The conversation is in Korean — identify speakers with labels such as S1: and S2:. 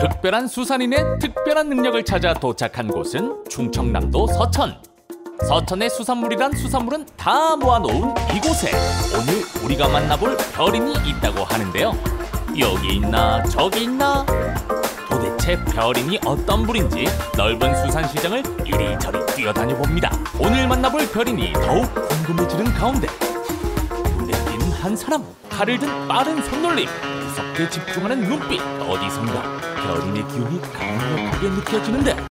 S1: 특별한 수산인의 특별한 능력을 찾아 도착한 곳은 충청남도 서천. 서천의 수산물이란 수산물은 다 모아놓은 이곳에 오늘 우리가 만나볼 별인이 있다고 하는데요. 여기 있나 저기 있나? 도대체 별인이 어떤 분인지 넓은 수산시장을 이리저리 뛰어다녀 봅니다. 오늘 만나볼 별인이 더욱 궁금해지는 가운데 눈에 띄는 한 사람, 칼을 든 빠른 손놀림, 무섭게 집중하는 눈빛, 어디선가 별인의 기운이 강력하게 느껴지는데